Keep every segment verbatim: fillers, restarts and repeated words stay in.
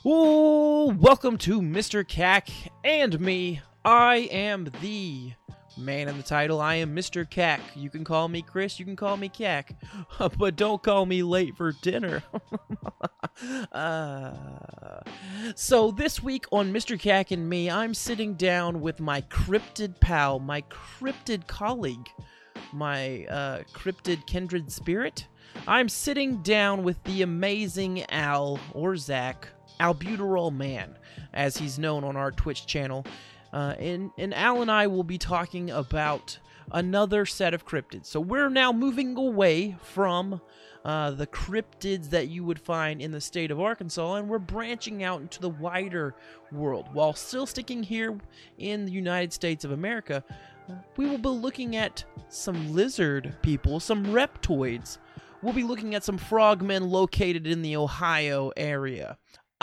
Ooh, welcome to Mister Cack and me. I am the man in the title. I am Mister Cack. You can call me Chris, you can call me Cack, but don't call me late for dinner. uh, so this week on Mister Cack and me, I'm sitting down with my cryptid pal, my cryptid colleague, my uh, cryptid kindred spirit. I'm sitting down with the amazing Al, or Zach, Albuterol Man, as he's known on our Twitch channel. Uh, and, and Al and I will be talking about another set of cryptids. So we're now moving away from uh, the cryptids that you would find in the state of Arkansas, and we're branching out into the wider world. While still sticking here in the United States of America, uh, we will be looking at some lizard people, some reptoids. We'll be looking at some frogmen located in the Ohio area.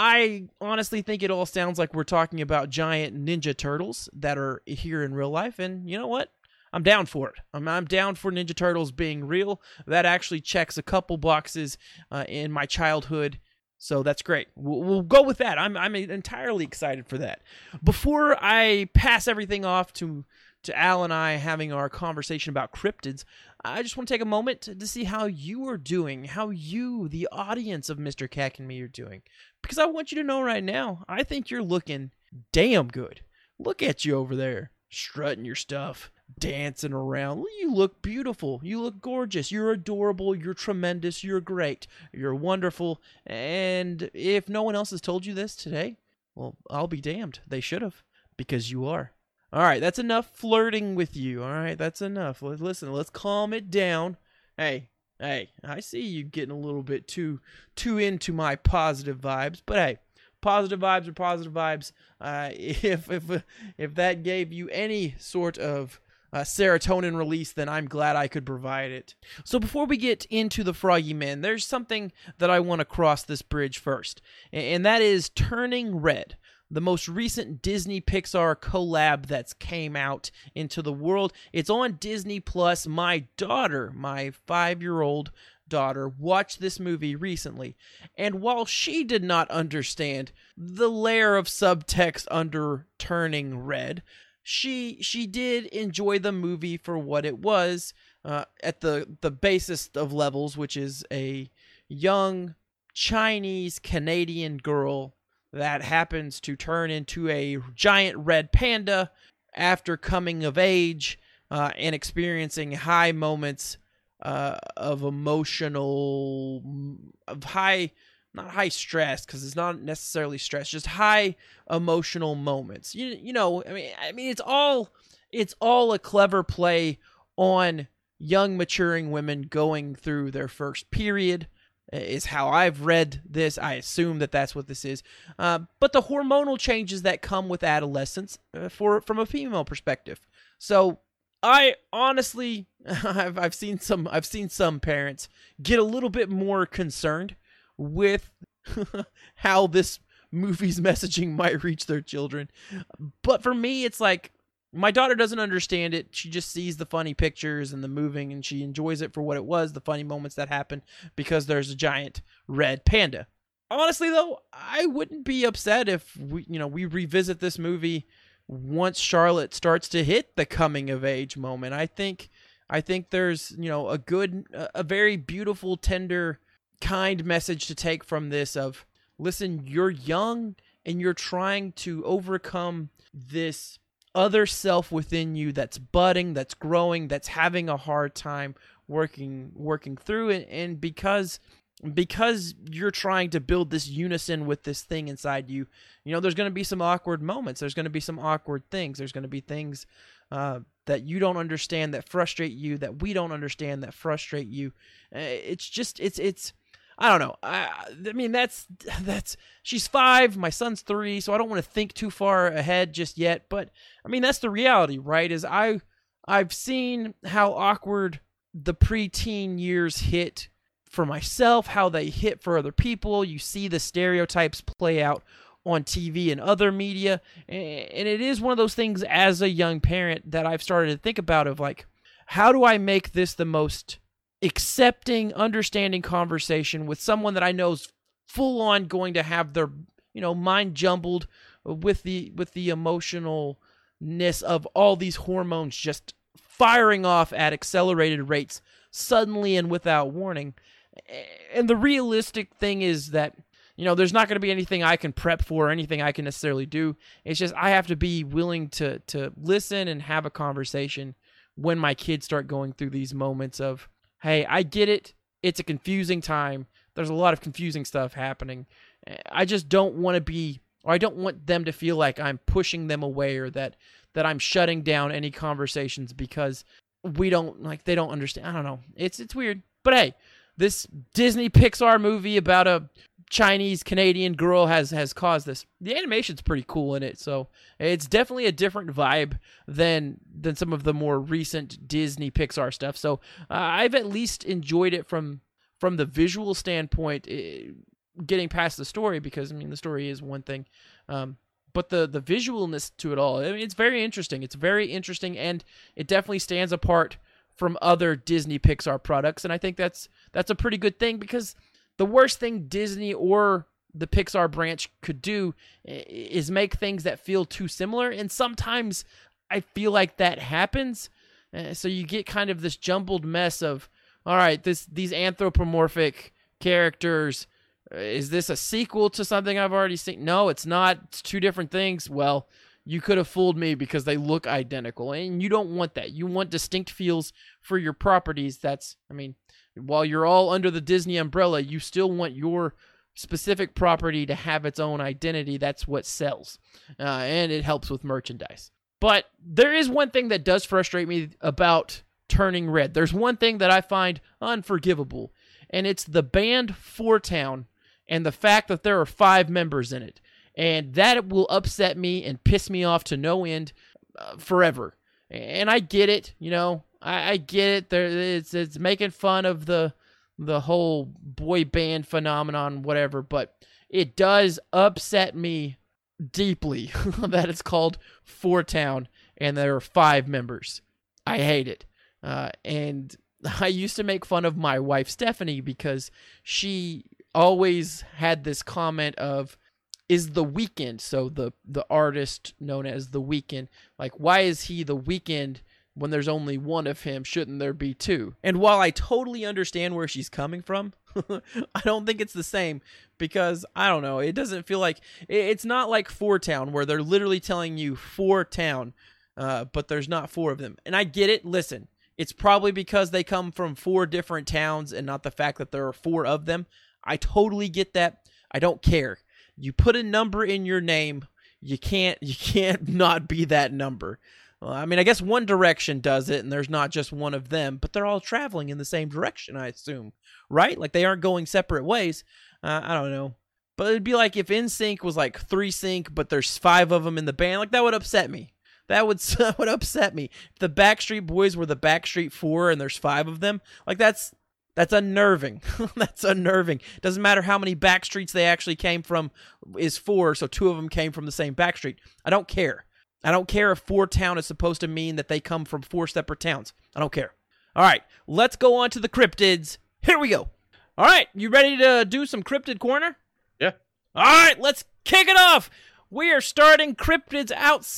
I honestly think it all sounds like we're talking about giant ninja turtles that are here in real life, and you know what? I'm down for it. I'm, I'm down for Ninja Turtles being real. That actually checks a couple boxes uh, in my childhood, so that's great. We'll, we'll go with that. I'm I'm entirely excited for that. Before I pass everything off to to Al and I having our conversation about cryptids, I just want to take a moment to, to see how you are doing, how you, the audience of Mister Cack and me, are doing. Because I want you to know right now, I think you're looking damn good. Look at you over there, strutting your stuff, dancing around. You look beautiful. You look gorgeous. You're adorable. You're tremendous. You're great. You're wonderful. And if no one else has told you this today, well, I'll be damned. They should have, because you are. All right, that's enough flirting with you. All right, that's enough. Listen, let's calm it down. Hey, hey, I see you getting a little bit too too into my positive vibes, but hey, positive vibes are positive vibes. Uh, if if if that gave you any sort of uh, serotonin release, then I'm glad I could provide it. So before we get into the Froggy Men, there's something that I want to cross this bridge first, and that is Turning Red, the most recent Disney Pixar collab that's came out into the world. It's on Disney Plus. My daughter, my five-year-old daughter, watched this movie recently, and while she did not understand the layer of subtext under Turning Red, she she did enjoy the movie for what it was, uh, at the the basest of levels, which is a young Chinese Canadian girl that happens to turn into a giant red panda after coming of age uh, and experiencing high moments uh, of emotional, of high, not high stress, because it's not necessarily stress, just high emotional moments. You you know, I mean, I mean, it's all it's all a clever play on young maturing women going through their first period, is how I've read this. I assume that that's what this is. Uh, but the hormonal changes that come with adolescence uh, for from a female perspective. So I honestly, I've I've seen some I've seen some parents get a little bit more concerned with how this movie's messaging might reach their children. But for me, it's like, my daughter doesn't understand it. She just sees the funny pictures and the moving, and she enjoys it for what it was, the funny moments that happen because there's a giant red panda. Honestly, though, I wouldn't be upset if we, you know, we revisit this movie once Charlotte starts to hit the coming of age moment. I think, I think there's, you know, a good, a very beautiful, tender, kind message to take from this of, listen, you're young and you're trying to overcome this other self within you that's budding, that's growing, that's having a hard time working working through it, and because because you're trying to build this unison with this thing inside you, you know, there's going to be some awkward moments, there's going to be some awkward things, there's going to be things uh, that you don't understand that frustrate you, that we don't understand that frustrate you. Uh, it's just, it's, it's, I don't know. I, I mean, that's, that's, she's five, my son's three, so I don't want to think too far ahead just yet, but I mean, that's the reality, right? Is I, I've seen how awkward the preteen years hit for myself, how they hit for other people. You see the stereotypes play out on T V and other media, and it is one of those things as a young parent that I've started to think about of like, how do I make this the most accepting, understanding conversation with someone that I know is full on going to have their you know, mind jumbled with the with the emotionalness of all these hormones just firing off at accelerated rates suddenly and without warning. And the realistic thing is that, you know, there's not going to be anything I can prep for or anything I can necessarily do. It's just I have to be willing to to listen and have a conversation when my kids start going through these moments of, hey, I get it. It's a confusing time. There's a lot of confusing stuff happening. I just don't want to be, or I don't want them to feel like I'm pushing them away or that that I'm shutting down any conversations because we don't, like, they don't understand. I don't know. It's it's weird. But hey, this Disney Pixar movie about a Chinese Canadian girl has has caused this. The animation's pretty cool in it, so it's definitely a different vibe than than some of the more recent Disney Pixar stuff. So uh, I've at least enjoyed it from from the visual standpoint, uh, getting past the story, because I mean the story is one thing, um, but the the visualness to it all, I mean, it's very interesting. It's very interesting, and it definitely stands apart from other Disney Pixar products, and I think that's that's a pretty good thing, because the worst thing Disney or the Pixar branch could do is make things that feel too similar, and sometimes I feel like that happens. Uh, so you get kind of this jumbled mess of, all right, this these anthropomorphic characters, uh, is this a sequel to something I've already seen? No, it's not. It's two different things. Well, you could have fooled me because they look identical, and you don't want that. You want distinct feels for your properties. That's, I mean, while you're all under the Disney umbrella, you still want your specific property to have its own identity. That's what sells, uh, and it helps with merchandise. But there is one thing that does frustrate me about Turning Red. There's one thing that I find unforgivable, and it's the band Four Town and the fact that there are five members in it. And that will upset me and piss me off to no end uh, forever. And I get it, you know, I, I get it. There, it's it's making fun of the the whole boy band phenomenon, whatever. But it does upset me deeply that it's called Four Town and there are five members. I hate it. Uh, and I used to make fun of my wife Stephanie because she always had this comment of, is The Weeknd, so the the artist known as The Weeknd, like, why is he The Weeknd when there's only one of him? Shouldn't there be two? And while I totally understand where she's coming from, I don't think it's the same, because I don't know, it doesn't feel like, it's not like Four Town where they're literally telling you Four Town, uh, but there's not four of them. And I get it. Listen, it's probably because they come from four different towns and not the fact that there are four of them. I totally get that. I don't care. You put a number in your name, you can't you can't not be that number. Well, I mean, I guess One Direction does it, and there's not just one of them, but they're all traveling in the same direction, I assume, right? Like, they aren't going separate ways. Uh, I don't know. But it'd be like if N Sync was like three sync, but there's five of them in the band. Like, that would upset me. That would, that would upset me. If the Backstreet Boys were the Backstreet Four and there's five of them, like, that's... That's unnerving. That's unnerving. Doesn't matter how many backstreets they actually came from, is four, so two of them came from the same backstreet. I don't care. I don't care if Four Town is supposed to mean that they come from four separate towns. I don't care. All right, let's go on to the cryptids. Here we go. All right, you ready to do some Cryptid Corner? Yeah. All right, let's kick it off. We are starting cryptids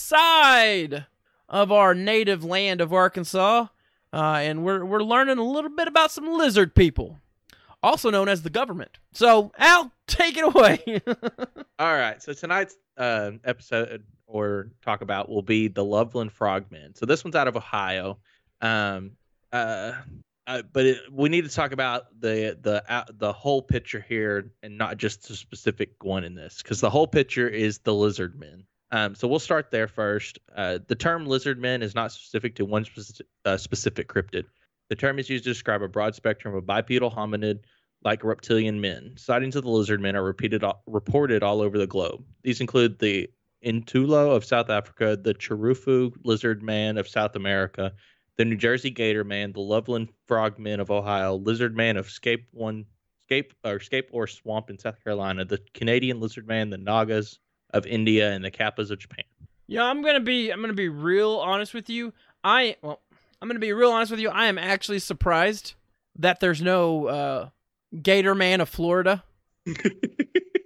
outside of our native land of Arkansas. Uh, and we're we're learning a little bit about some lizard people, also known as the government. So, Al, take it away. All right. So tonight's uh, episode or talk about will be the Loveland Frogmen. So this one's out of Ohio. Um, uh, uh, but it, we need to talk about the the uh, the whole picture here, and not just a specific one in this, because the whole picture is the lizard men. Um, so we'll start there first. Uh, the term lizard men is not specific to one specific, uh, specific cryptid. The term is used to describe a broad spectrum of bipedal hominid like reptilian men. Sightings of the lizard men are repeated, reported all over the globe. These include the Intulo of South Africa, the Chirufu lizard man of South America, the New Jersey gator man, the Loveland frogmen of Ohio, lizard man of Scape one, Scape or Scape or Swamp in South Carolina, the Canadian lizard man, the Nagas of India, and the Kappas of Japan. Yeah, I'm gonna be I'm gonna be real honest with you. I well, I'm gonna be real honest with you. I am actually surprised that there's no uh, Gator Man of Florida.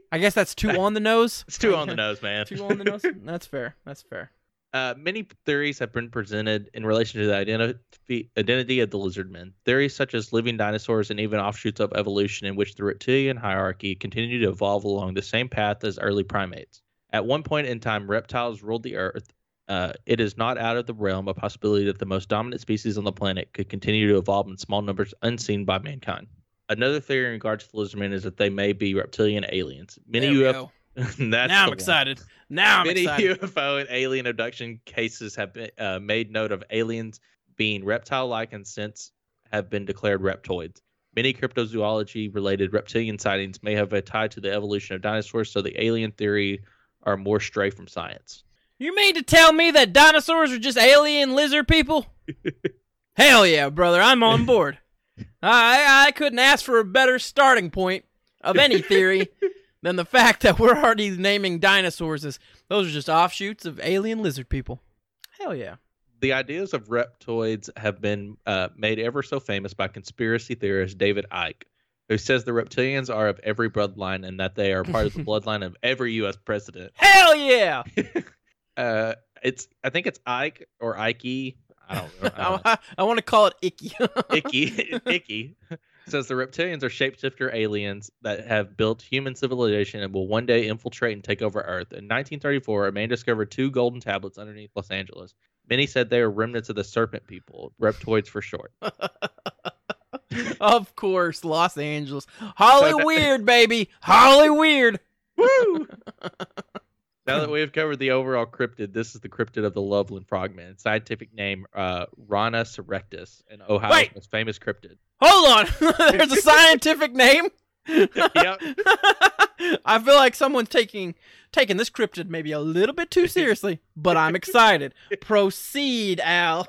I guess that's two on the nose. It's two on the nose, man. Two on the nose. That's fair. That's fair. Uh, many theories have been presented in relation to the identi- identity of the lizard men. Theories such as living dinosaurs and even offshoots of evolution in which the reptilian hierarchy continue to evolve along the same path as early primates. At one point in time, reptiles ruled the earth. Uh, it is not out of the realm of possibility that the most dominant species on the planet could continue to evolve in small numbers unseen by mankind. Another theory in regards to the lizard men is that they may be reptilian aliens. Many U F O. That's now I'm excited. Now I'm Many excited. U F O and alien abduction cases have been uh, made note of aliens being reptile-like and since have been declared reptoids. Many cryptozoology-related reptilian sightings may have a tie to the evolution of dinosaurs, so the alien theory are more stray from science. You mean to tell me that dinosaurs are just alien lizard people? Hell yeah, brother. I'm on board. I I couldn't ask for a better starting point of any theory than the fact that we're already naming dinosaurs as those are just offshoots of alien lizard people. Hell yeah. The ideas of reptoids have been uh, made ever so famous by conspiracy theorist David Icke, who says the reptilians are of every bloodline and that they are part of the bloodline of every U S president. Hell yeah! uh, it's I think it's Ike or Ike. I don't know. I, don't know. I, I want to call it Icky. Icky. Icky. Says the reptilians are shapeshifter aliens that have built human civilization and will one day infiltrate and take over Earth. In nineteen thirty-four, a man discovered two golden tablets underneath Los Angeles. Many said they were remnants of the serpent people, reptoids for short. Of course, Los Angeles. Holly so that, weird, baby. Holly weird. Woo! Now that we have covered the overall cryptid, this is the cryptid of the Loveland frogman. Scientific name, uh, Rana Erectus, and Ohio's Wait. most famous cryptid. Hold on. There's a scientific name? Yep. I feel like someone's taking taking this cryptid maybe a little bit too seriously, but I'm excited. Proceed, Al.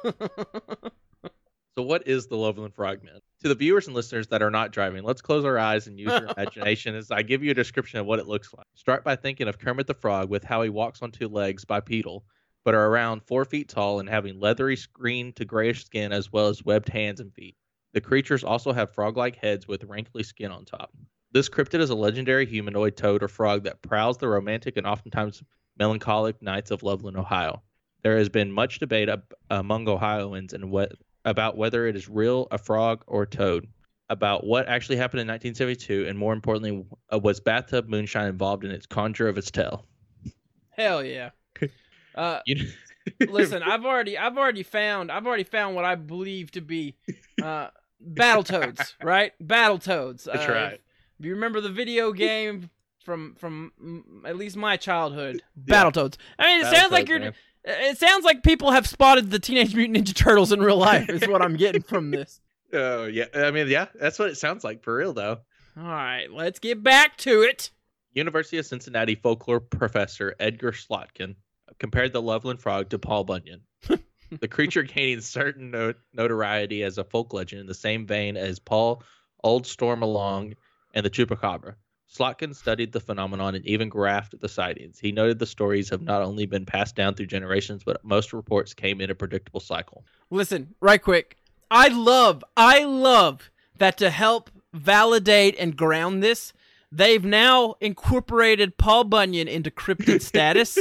So what is the Loveland frogman? To the viewers and listeners that are not driving, let's close our eyes and use your imagination as I give you a description of what it looks like. Start by thinking of Kermit the Frog with how he walks on two legs bipedal, but are around four feet tall and having leathery green to grayish skin as well as webbed hands and feet. The creatures also have frog-like heads with wrinkly skin on top. This cryptid is a legendary humanoid toad or frog that prowls the romantic and oftentimes melancholic nights of Loveland, Ohio. There has been much debate ab- among Ohioans and what about whether it is real, a frog, or a toad, about what actually happened in nineteen seventy-two, and more importantly, uh, was bathtub moonshine involved in its conjure of its tale? Hell yeah. Uh, you know- listen, I've already, I've already found, I've already found what I believe to be uh, Battletoads, right? Battletoads. That's uh, right. If, if you remember the video game from from mm, at least my childhood, Yeah. Battletoads. I mean, it sounds like Battletoads, you're. man. It sounds like people have spotted the Teenage Mutant Ninja Turtles in real life, is what I'm getting from this. Oh, yeah. I mean, yeah, that's what it sounds like for real, though. All right, let's get back to it. University of Cincinnati folklore professor Edgar Slotkin compared the Loveland frog to Paul Bunyan. The creature gaining certain no- notoriety as a folk legend in the same vein as Paul Old Storm Along and the Chupacabra. Slotkin studied the phenomenon and even graphed the sightings. He noted the stories have not only been passed down through generations, but most reports came in a predictable cycle. Listen, right quick. I love, I love that to help validate and ground this, they've now incorporated Paul Bunyan into cryptid status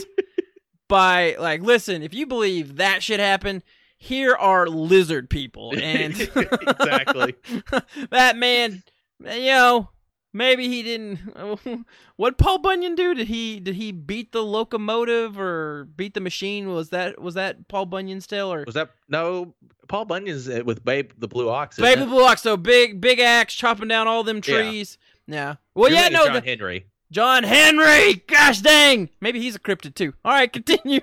by, like, listen, if you believe that shit happened, here are lizard people. And Exactly. that man, you know, maybe he didn't. What Paul Bunyan do? Did he did he beat the locomotive or beat the machine? Was that was that Paul Bunyan's tale or Was that no? Paul Bunyan's with Babe the Blue Ox. Babe isn't the it? Blue Ox? So big big axe chopping down all them Yeah. trees. Yeah. Well, You're yeah, thinking no, John the, Henry. John Henry. Gosh dang, maybe he's a cryptid too. All right, continue.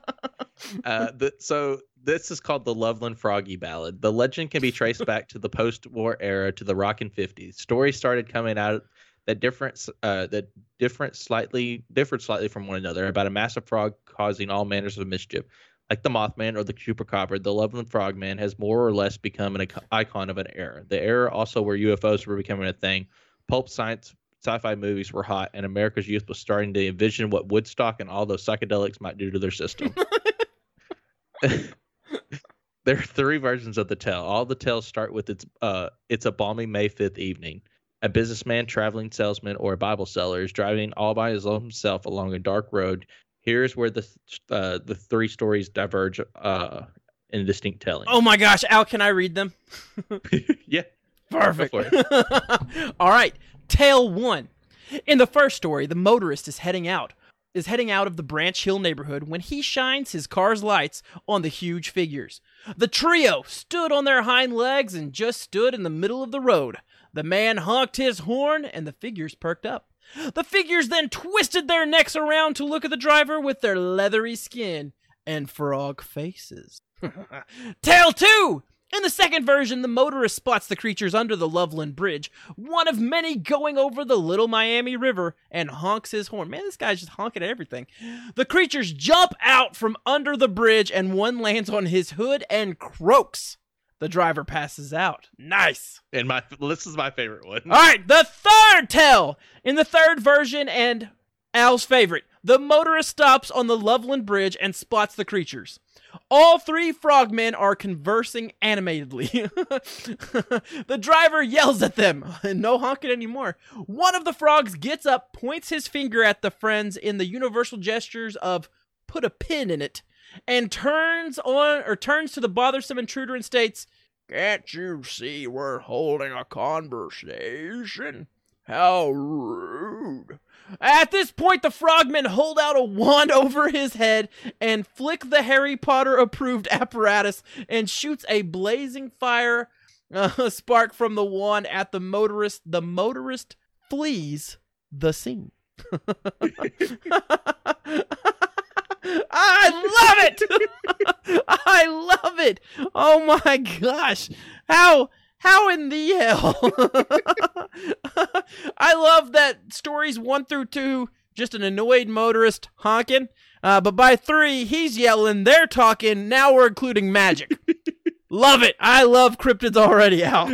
Uh, the, so this is called the Loveland Froggy Ballad. The legend can be traced back to the post-war era to the rockin' fifties. Stories started coming out that different, uh, that different slightly differed slightly from one another about a massive frog causing all manners of mischief. Like the Mothman or the Chupacabra, the Loveland Frogman has more or less become an icon of an era. The era also where U F Os were becoming a thing. Pulp science sci-fi movies were hot, and America's youth was starting to envision what Woodstock and all those psychedelics might do to their system. There are three versions of the tale. All the tales start with it's uh it's a balmy May fifth evening. A businessman, traveling salesman, or a Bible seller is driving all by his own himself along a dark road. Here's where the uh, the three stories diverge uh, in distinct telling. Oh my gosh, Al, can I read them? Yeah. Perfect. All right, tale one. In the first story, the motorist is heading out. is heading out of the Branch Hill neighborhood when he shines his car's lights on the huge figures. The trio stood on their hind legs and just stood in the middle of the road. The man honked his horn and the figures perked up. The figures then twisted their necks around to look at the driver with their leathery skin and frog faces. Tale two! In the second version, the motorist spots the creatures under the Loveland Bridge, one of many going over the Little Miami River, and honks his horn. Man, this guy's just honking at everything. The creatures jump out from under the bridge, and one lands on his hood and croaks. The driver passes out. Nice. And my this is my favorite one. All right, the third tale. In the third version, and Al's favorite, the motorist stops on the Loveland Bridge and spots the creatures. All three frogmen are conversing animatedly. The driver yells at them. No honking anymore. One of the frogs gets up, points his finger at the friends in the universal gestures of put a pin in it, and turns on or turns to the bothersome intruder and states, "Can't you see we're holding a conversation? How rude." At this point, the frogmen hold out a wand over his head and flick the Harry Potter-approved apparatus and shoots a blazing fire uh, spark from the wand at the motorist. The motorist flees the scene. I love it! I love it! Oh my gosh! How... How in the hell? I love that stories one through two, just an annoyed motorist honking. Uh, but by three, he's yelling, they're talking, now we're including magic. Love it. I love cryptids already, Al.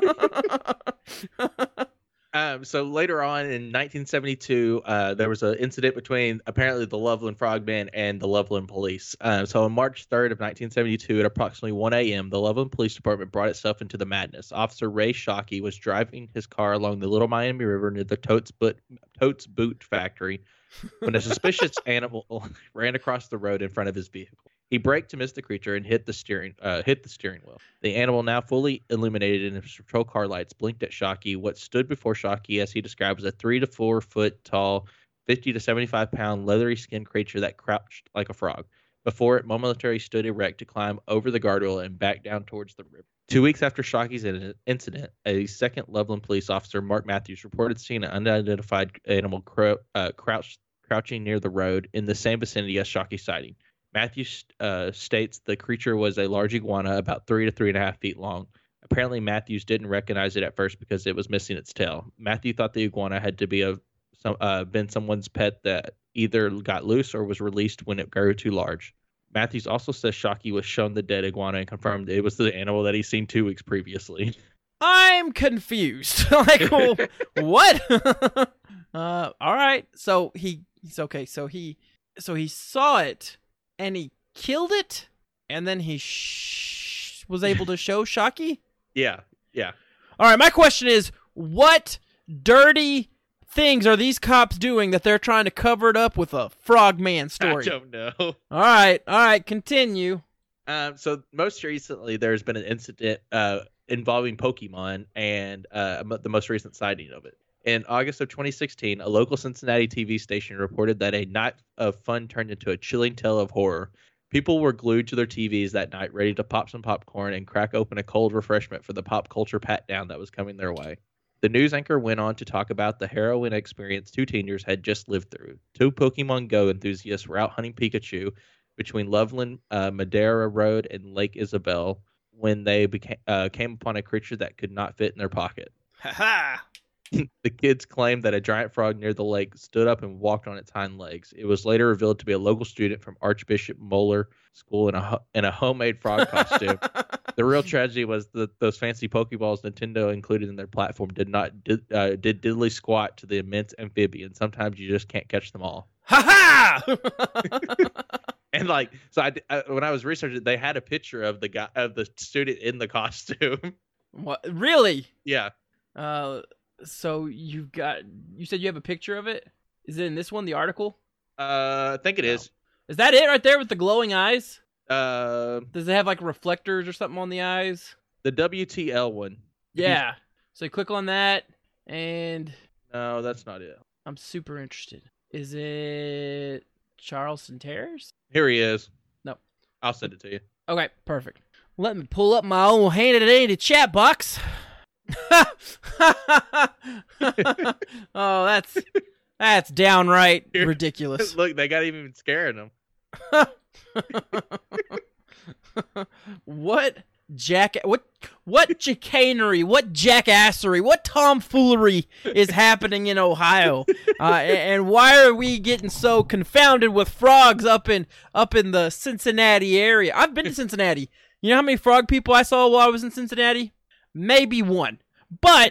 Um, so later on in nineteen seventy-two, uh, there was an incident between apparently the Loveland Frogmen and the Loveland Police. Um, so on March third of nineteen seventy-two at approximately one a.m., the Loveland Police Department brought itself into the madness. Officer Ray Shockey was driving his car along the Little Miami River near the Totes Boot, Totes Boot factory when a suspicious animal ran across the road in front of his vehicle. He braked to miss the creature and hit the steering uh, hit the steering wheel. The animal, now fully illuminated in his patrol car lights, blinked at Shockey. What stood before Shockey, as he described, was a three to four foot tall, fifty to seventy-five pound, leathery skinned creature that crouched like a frog. Before it momentarily stood erect to climb over the guardrail and back down towards the river. Two weeks after Shockey's incident, a second Loveland police officer, Mark Matthews, reported seeing an unidentified animal cro- uh, crouched, crouching near the road in the same vicinity as Shockey's sighting. Matthews uh, states the creature was a large iguana about three to three and a half feet long. Apparently, Matthews didn't recognize it at first because it was missing its tail. Matthew thought the iguana had to be a some, uh, been someone's pet that either got loose or was released when it grew too large. Matthews also says Shockey was shown the dead iguana and confirmed it was the animal that he'd seen two weeks previously. I'm confused. Like, well, what? uh, all right. So he, he's okay. So he, so he saw it. And he killed it, and then he sh- was able to show Shockey? Yeah, yeah. All right, my question is, what dirty things are these cops doing that they're trying to cover it up with a frogman story? I don't know. All right, all right, continue. Um, so most recently, there's been an incident uh, involving Pokemon and uh, the most recent sighting of it. In August of twenty sixteen, a local Cincinnati T V station reported that a night of fun turned into a chilling tale of horror. People were glued to their T Vs that night, ready to pop some popcorn and crack open a cold refreshment for the pop culture pat-down that was coming their way. The news anchor went on to talk about the harrowing experience two teenagers had just lived through. Two Pokemon Go enthusiasts were out hunting Pikachu between Loveland, uh, Madera Road, and Lake Isabel when they became, uh, came upon a creature that could not fit in their pocket. Ha ha! The kids claimed that a giant frog near the lake stood up and walked on its hind legs. It was later revealed to be a local student from Archbishop Moeller School in a in a homemade frog costume. The real tragedy was that those fancy Pokeballs Nintendo included in their platform did not did, uh, did diddly squat to the immense amphibian. Sometimes you just can't catch them all. Ha ha! And like, so I, I when I was researching, they had a picture of the guy of the student in the costume. What? Really? Yeah. Uh. So you've got. You said you have a picture of it. Is it in this one? The article. Uh, I think it No. is. Is that it right there with the glowing eyes? Uh, Does it have like reflectors or something on the eyes? the W T L one. Yeah. So you click on that, and No, that's not it. I'm super interested. Is it Charleston Terrace? Here he is. No. I'll send it to you. Okay, perfect. Let me pull up my own handy dandy chat box. Oh, that's that's downright Here. ridiculous. Look, they got even scaring him. What jack? What what chicanery? What jackassery? What tomfoolery is happening in Ohio? Uh, and, and why are we getting so confounded with frogs up in up in the Cincinnati area? I've been to Cincinnati. You know how many frog people I saw while I was in Cincinnati? Maybe one. But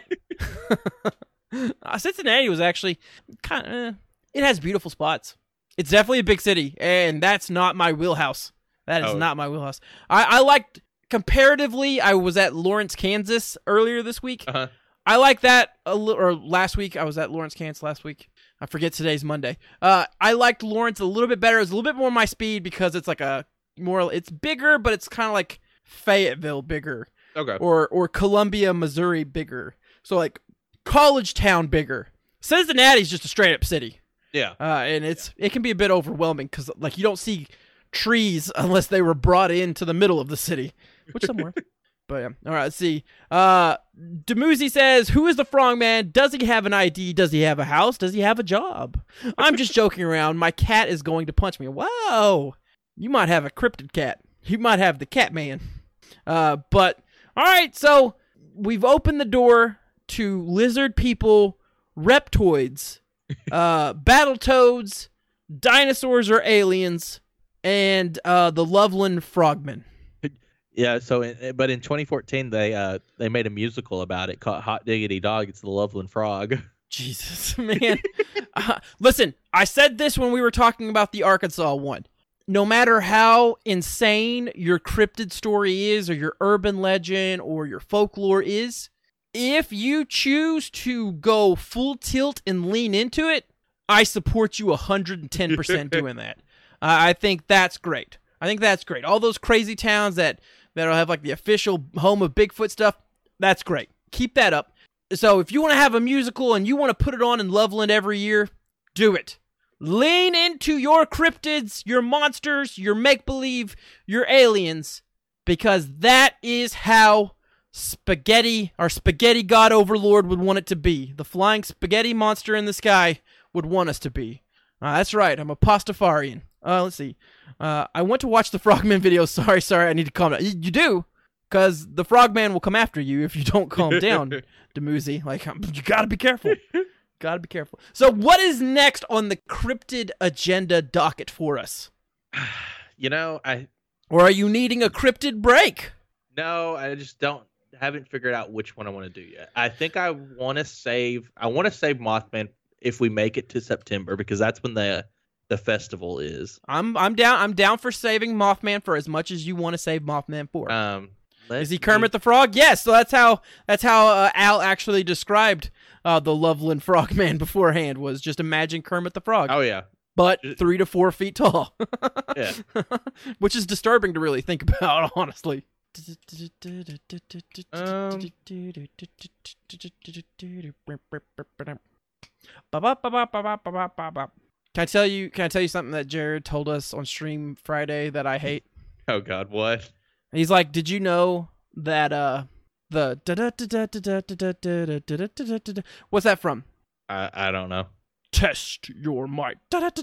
uh, Cincinnati was actually kind of. It has beautiful spots. It's definitely a big city, and that's not my wheelhouse. That is Oh. not my wheelhouse. I, I liked, comparatively, I was at Lawrence, Kansas earlier this week. Uh-huh. I like that, a li- or last week. I was at Lawrence, Kansas last week. I forget today's Monday. Uh, I liked Lawrence a little bit better. It's a little bit more my speed because it's like a more, it's bigger, but it's kind of like Fayetteville bigger. Okay. Or or Columbia, Missouri bigger. So like college town bigger. Cincinnati's just a straight up city. Yeah. Uh, and it's it can be a bit overwhelming because like you don't see trees unless they were brought into the middle of the city, which somewhere. But yeah. All right, let's see. Uh, Demuzi says, "Who is the frogman? Does he have an I D? Does he have a house? Does he have a job?" I'm just joking around. My cat is going to punch me. Whoa, you might have a cryptid cat. You might have the cat man. Uh, but all right, so we've opened the door to lizard people, reptoids, uh, battletoads, dinosaurs or aliens, and uh, the Loveland Frogmen. Yeah. So, in, but in twenty fourteen, they uh they made a musical about it called Hot Diggity Dog. It's the Loveland Frog. Jesus, man. uh, listen, I said this when we were talking about the Arkansas one. No matter how insane your cryptid story is, or your urban legend, or your folklore is, if you choose to go full tilt and lean into it, I support you one hundred ten percent doing that. Uh, I think that's great. I think that's great. All those crazy towns that, that'll have like the official home of Bigfoot stuff, that's great. Keep that up. So if you want to have a musical and you want to put it on in Loveland every year, do it. Lean into your cryptids, your monsters, your make-believe, your aliens, because that is how spaghetti, our spaghetti god overlord would want it to be. The flying spaghetti monster in the sky would want us to be. Uh, that's right, I'm a Pastafarian. Uh, let's see. Uh, I went to watch the Frogman video. Sorry, sorry, I need to calm down. You, you do, because the Frogman will come after you if you don't calm down, Demuzi. Like, um, you gotta be careful. Gotta be careful. So what is next on the cryptid agenda docket for us? You know, I Or are you needing a cryptid break? no, I just don't haven't figured out which one I want to do yet. I think I want to save. I want to save Mothman if we make it to September because that's when the the festival is. I'm I'm down I'm down for saving Mothman for as much as you want to save Mothman for. Um, is he Kermit the Frog? Yes. So that's how that's how uh, Al actually described uh, the Loveland Frogman beforehand. Was just imagine Kermit the Frog, Oh yeah, but three to four feet tall. yeah. Which is disturbing to really think about, honestly. Um, Can I tell you? Can I tell you something that Jared told us on stream Friday that I hate? Oh God, what? He's like, "Did you know that uh the what's that from? I I don't know. Test your might.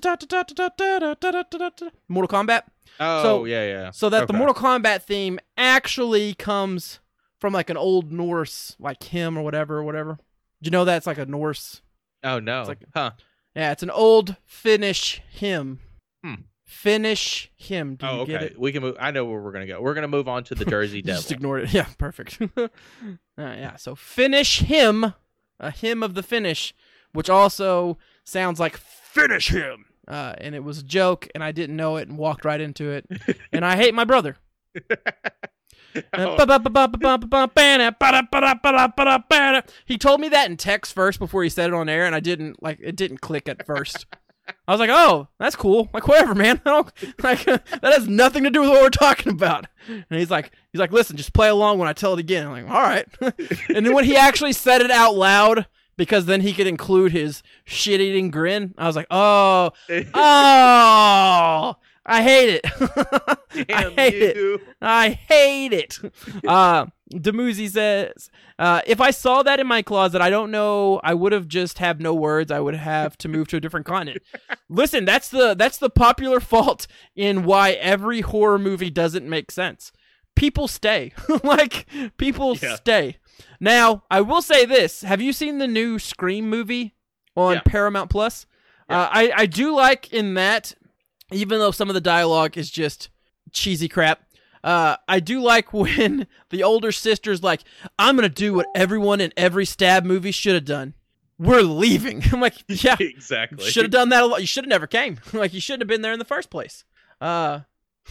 Mortal Kombat. Oh So- yeah, yeah. So that the Okay. Mortal Kombat theme actually comes from like an old Norse, like hymn or whatever, or whatever. Did you know that's like a Norse? Oh no. It's like- huh. Yeah, it's an old Finnish hymn. Hmm. Finnish hymn. Do you Oh, get okay. it? We can move. I know where we're gonna go. We're gonna move on to the Jersey You Devil. just ignored it. Yeah, perfect. uh, yeah, so Finnish hymn, a hymn of the Finnish, which also sounds like finish him. Uh, and it was a joke, and I didn't know it and walked right into it. And I hate my brother. He told me that in text first before he said it on air, and I didn't like it. Didn't click at first. I was like, "Oh, that's cool. Like, whatever, man. I don't, like that has nothing to do with what we're talking about." And he's like, "He's like, listen, just play along when I tell it again." I'm like, "All right." And then when he actually said it out loud, because then he could include his shit-eating grin, I was like, "Oh, oh." I hate it. I hate you. it. I hate it. Uh, Demuzi says, uh, if I saw that in my closet, I don't know. I would have just have no words. I would have to move to a different continent. Listen, that's the that's the popular fault in why every horror movie doesn't make sense. People stay. like, people yeah. stay. Now, I will say this. Have you seen the new Scream movie on yeah. Paramount Plus? Yeah. Uh, I, I do like in that, even though some of the dialogue is just cheesy crap, uh, I do like when the older sister's like, I'm going to do what everyone in every stab movie should have done. We're leaving. I'm like, yeah, exactly. Should have done that a lot. You should have never came. Like, you shouldn't have been there in the first place. Uh,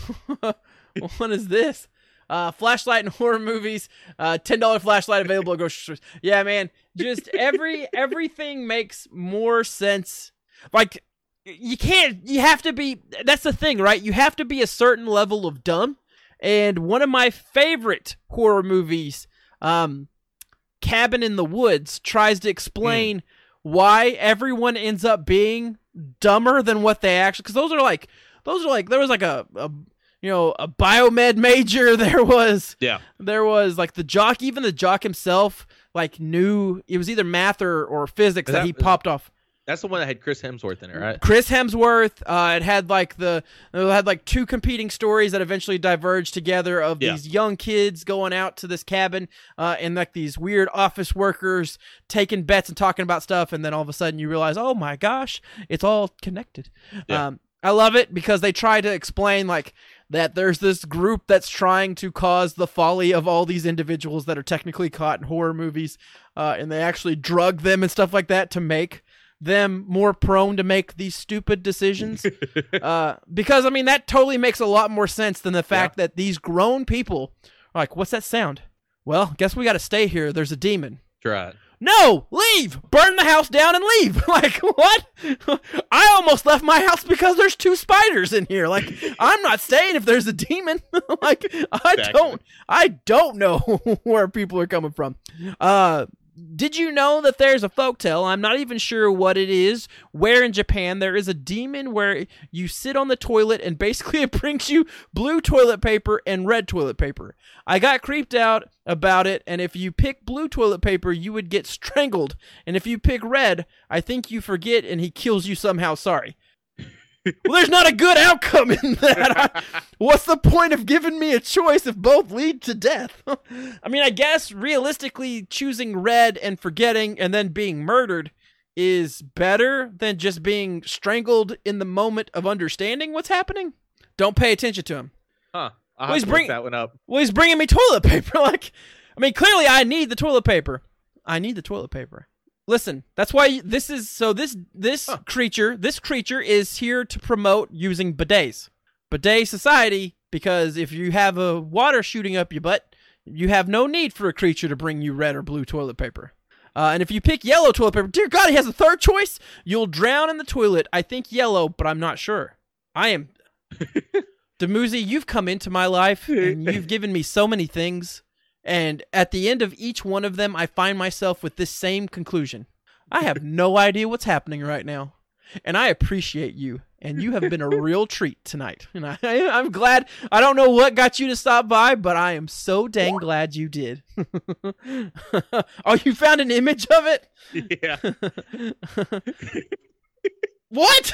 what is this? Uh, flashlight in horror movies. Uh, ten dollars flashlight available at grocery stores. Yeah, man. Just every everything makes more sense. Like, you can't, you have to be, that's the thing, right? You have to be a certain level of dumb. And one of my favorite horror movies, um, Cabin in the Woods, tries to explain mm. why everyone ends up being dumber than what they actually, because those are like, those are like, there was like a, a you know, a biomed major. There was, yeah, there was like the jock, even the jock himself, like knew, it was either math or, or physics that, that he popped off. That's the one that had Chris Hemsworth in it, right? Chris Hemsworth. Uh, it had like the it had like two competing stories that eventually diverged together of yeah. these young kids going out to this cabin, uh, and like these weird office workers taking bets and talking about stuff, and then all of a sudden you realize, oh my gosh, it's all connected. Yeah. Um, I love it because they try to explain like that there's this group that's trying to cause the folly of all these individuals that are technically caught in horror movies, uh, and they actually drug them and stuff like that to make them more prone to make these stupid decisions. uh, because, I mean, that totally makes a lot more sense than the fact yeah. that these grown people are like, what's that sound? Well, guess we got to stay here. There's a demon. Right. No, leave! Burn the house down and leave! Like, what? I almost left my house because there's two spiders in here. Like, I'm not staying if there's a demon. Like, I exactly. don't, I don't know where people are coming from. Uh, Did you know that there's a folktale, I'm not even sure what it is, where in Japan there is a demon where you sit on the toilet and basically it brings you blue toilet paper and red toilet paper. I got creeped out about it, and if you pick blue toilet paper, you would get strangled. And if you pick red, I think you forget and he kills you somehow. Sorry. Well, there's not a good outcome in that. I, what's the point of giving me a choice if both lead to death? I mean, I guess realistically choosing red and forgetting and then being murdered is better than just being strangled in the moment of understanding what's happening. Don't pay attention to him. Huh. I'll well, have to bring, look that one up. Well, he's bringing me toilet paper. Like, I mean, clearly I need the toilet paper. I need the toilet paper. Listen, that's why this is, so this this huh. creature, this creature is here to promote using bidets. Bidet society, because if you have a water shooting up your butt, you have no need for a creature to bring you red or blue toilet paper. Uh, and if you pick yellow toilet paper, dear God, he has a third choice. You'll drown in the toilet. I think yellow, but I'm not sure. I am... Demuzi, you've come into my life, and you've given me so many things. And at the end of each one of them, I find myself with this same conclusion. I have no idea what's happening right now. And I appreciate you. And you have been a real treat tonight. And I, I'm glad. I don't know what got you to stop by, but I am so dang glad you did. Oh, you found an image of it? Yeah. What?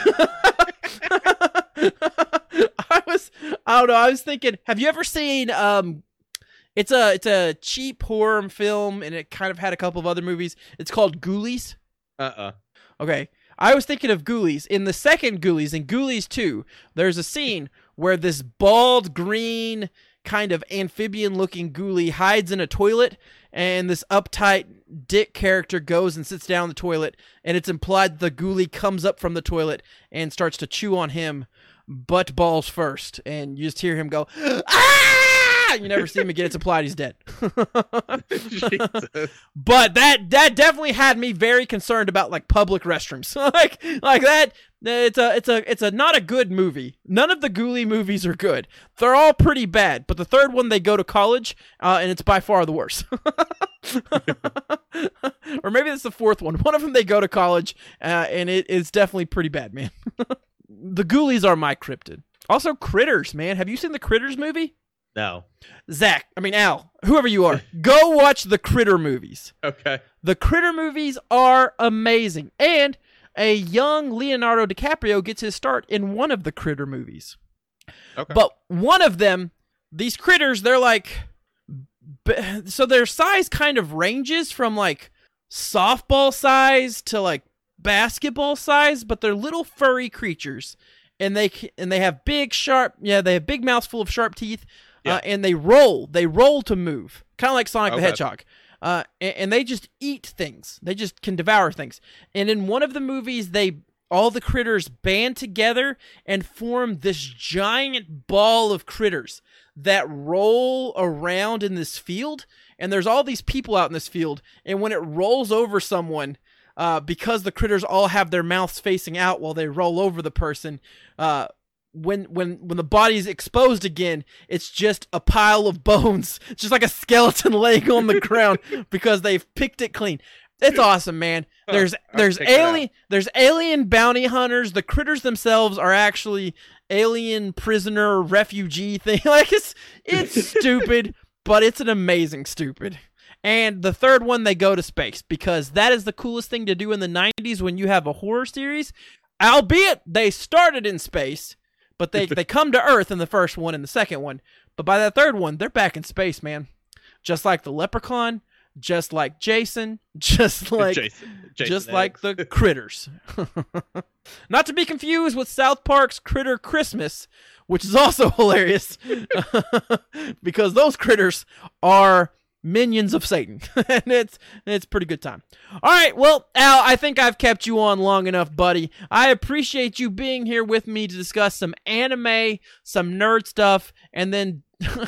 I was, I don't know. I was thinking, have you ever seen, um, it's a, it's a cheap horror film, and it kind of had a couple of other movies. It's called Ghoulies. Uh-uh. Okay. I was thinking of Ghoulies. In the second Ghoulies, in Ghoulies two, there's a scene where this bald, green, kind of amphibian-looking ghoulie hides in a toilet, and this uptight dick character goes and sits down in the toilet, and it's implied the ghoulie comes up from the toilet and starts to chew on him, butt balls first, and you just hear him go, ah! You never see him again. It's implied he's dead. Jesus. But that that definitely had me very concerned about like public restrooms. like like that. It's a it's a it's a not a good movie. None of the Ghoulie movies are good. They're all pretty bad. But the third one, they go to college, uh, and it's by far the worst. Or maybe it's the fourth one. One of them they go to college, uh, and it is definitely pretty bad, man. The Ghoulies are my cryptid. Also, Critters, man. Have you seen the Critters movie? No. Zach, I mean Al, whoever you are, go watch the Critter movies. Okay. The Critter movies are amazing. And a young Leonardo DiCaprio gets his start in one of the Critter movies. Okay. But one of them, these critters, they're like, so their size kind of ranges from like softball size to like basketball size, but they're little furry creatures. And they and they have big, sharp, yeah, they have big mouths full of sharp teeth. Yeah. Uh, and they roll. They roll to move. Kind of like Sonic okay. the Hedgehog. Uh, and, and they just eat things. They just can devour things. And in one of the movies, they all the critters band together and form this giant ball of critters that roll around in this field. And there's all these people out in this field. And when it rolls over someone, uh, because the critters all have their mouths facing out while they roll over the person, uh, when when when the body is exposed again, it's just a pile of bones, just like a skeleton laying on the ground because they've picked it clean. It's awesome, man. There's oh, there's alien there's alien bounty hunters. The critters themselves are actually alien prisoner refugee thing. Like it's it's stupid, but it's an amazing stupid. And the third one, they go to space because that is the coolest thing to do in the nineties when you have a horror series. Albeit they started in space. But they, they come to Earth in the first one and the second one. But by that third one, they're back in space, man. Just like the Leprechaun, just like Jason, just like Jason, Jason just X. like the Critters. Not to be confused with South Park's Critter Christmas, which is also hilarious. Because those critters are minions of Satan. And it's it's a pretty good time. All right, well, Al, I think I've kept you on long enough, buddy. I appreciate you being here with me to discuss some anime, some nerd stuff, and then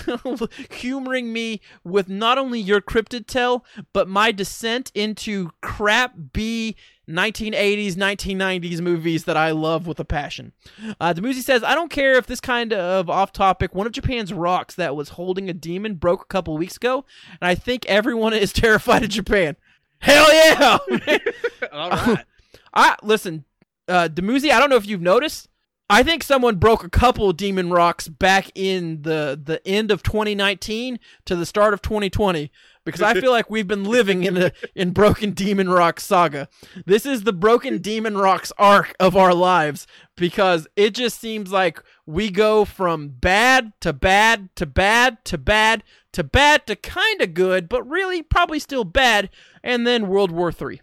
humoring me with not only your cryptid tale, but my descent into crap B nineteen eighties, nineteen nineties movies that I love with a passion. Uh, Demuzi says, I don't care if this kind of off-topic, one of Japan's rocks that was holding a demon broke a couple weeks ago, and I think everyone is terrified of Japan. Hell yeah! All right. I, listen, uh, Demuzi, I don't know if you've noticed, I think someone broke a couple demon rocks back in the, the end of twenty nineteen to the start of twenty twenty. Because I feel like we've been living in a in Broken Demon Rock saga. This is the Broken Demon Rocks arc of our lives because it just seems like we go from bad to bad to bad to bad to bad to kind of good, but really probably still bad, and then World War Three.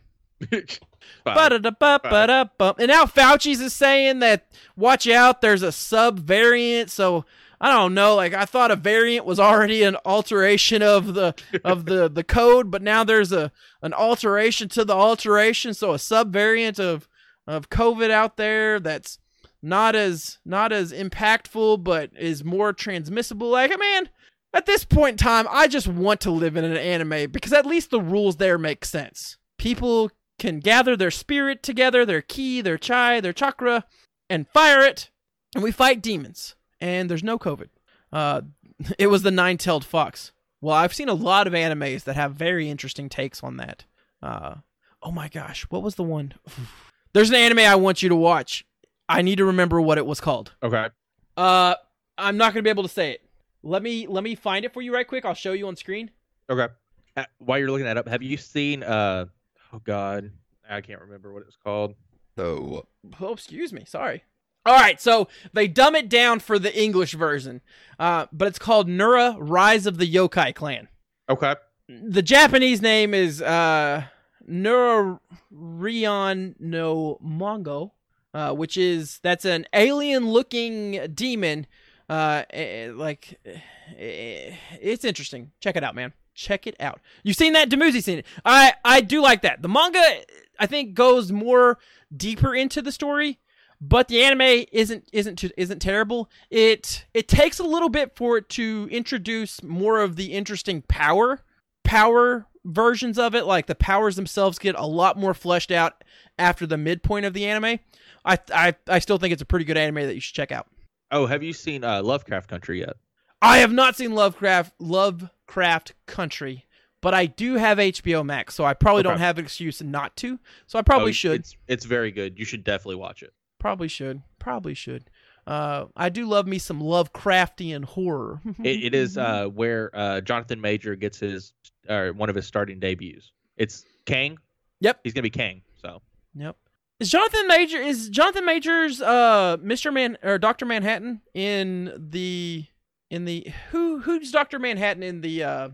And now Fauci's is saying that, watch out, there's a sub-variant, so I don't know, like I thought a variant was already an alteration of the of the, the code, but now there's a an alteration to the alteration, so a sub-variant of of COVID out there that's not as not as impactful but is more transmissible. Like, man, at this point in time, I just want to live in an anime because at least the rules there make sense. People can gather their spirit together, their ki, their chai, their chakra, and fire it, and we fight demons. And there's no COVID. Uh, it was the nine-tailed fox. Well, I've seen a lot of animes that have very interesting takes on that. Uh, oh my gosh, what was the one? There's an anime I want you to watch. I need to remember what it was called. Okay. Uh, I'm not gonna be able to say it. Let me let me find it for you right quick. I'll show you on screen. Okay. Uh, while you're looking that up, have you seen? Uh, oh God, I can't remember what it was called. Oh, oh excuse me. Sorry. All right, so they dumb it down for the English version, uh, but it's called Nura: Rise of the Yokai Clan. Okay. The Japanese name is uh, Nura Rion no Mongo, uh, which is that's an alien-looking demon. Uh, like it's interesting. Check it out, man. Check it out. You've seen that? Demuzi's seen it. I I do like that. The manga, I think, goes more deeper into the story. but the anime isn't isn't too, isn't terrible. It it takes a little bit for it to introduce more of the interesting power power versions of it. Like the powers themselves get a lot more fleshed out after the midpoint of the anime. I I I still think it's a pretty good anime that you should check out. Oh, have you seen uh, Lovecraft Country yet? I have not seen Lovecraft Lovecraft Country, but I do have H B O Max, so I probably Okay. don't have an excuse not to. So I probably Oh, should. It's, it's very good. You should definitely watch it. Probably should. Probably should. Uh, I do love me some Lovecraftian horror. It, it is uh, where uh, Jonathan Major gets his uh, one of his starting debuts. It's Kang. Yep. He's gonna be Kang. So Yep. Is Jonathan Major is Jonathan Major's uh Mister Man or Doctor Manhattan in the in the who who's Doctor Manhattan in the uh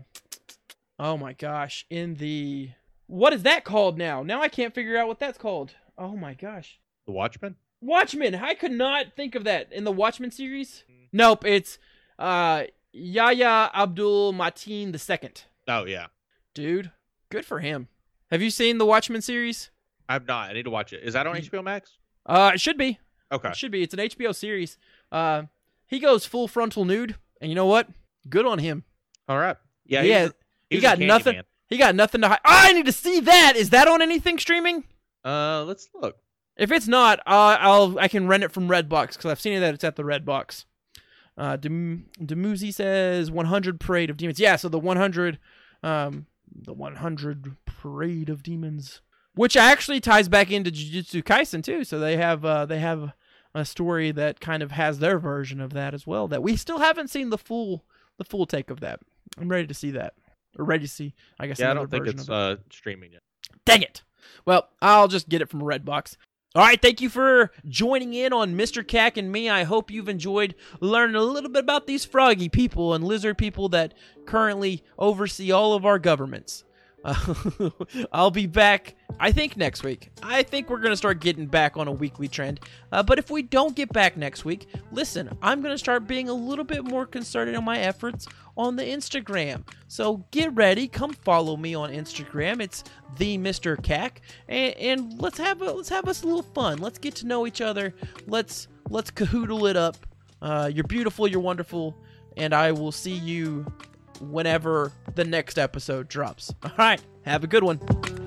oh my gosh, in the what is that called now? Now I can't figure out what that's called. Oh my gosh. The Watchmen. Watchmen. I could not think of that in the Watchmen series. Nope, it's uh Yahya Abdul Mateen the second. Oh yeah. Dude, good for him. Have you seen the Watchmen series? I've not. I need to watch it. Is that on H B O Max? Uh, it should be. Okay. It should be. It's an H B O series. Uh, he goes full frontal nude, and you know what? Good on him. All right. Yeah. Yeah, He, was, he was got a nothing. Candyman. He got nothing to hide. I need to see that. Is that on anything streaming? Uh, let's look. If it's not, uh, I'll I can rent it from Redbox because I've seen that it's at the Redbox. Uh, Dem- Demuzi says one hundred Parade of Demons. Yeah, so the one hundred, um, the one hundred Parade of Demons, which actually ties back into Jujutsu Kaisen too. So they have uh, they have a story that kind of has their version of that as well. That we still haven't seen the full the full take of that. I'm ready to see that. Or ready to see. I guess. Yeah, I another don't think version it's of it. uh streaming yet. Dang it. Well, I'll just get it from Redbox. All right, thank you for joining in on Mister Cack and me. I hope you've enjoyed learning a little bit about these froggy people and lizard people that currently oversee all of our governments. Uh, I'll be back, I think, next week. I think we're going to start getting back on a weekly trend. Uh, but if we don't get back next week, listen, I'm going to start being a little bit more concerted in my efforts on the Instagram. So get ready. Come follow me on Instagram. It's the Mister Cack. And, and let's have a, let's have us a little fun. Let's get to know each other. Let's let's cahoodle it up. Uh, you're beautiful. You're wonderful. And I will see you whenever the next episode drops. All right, have a good one.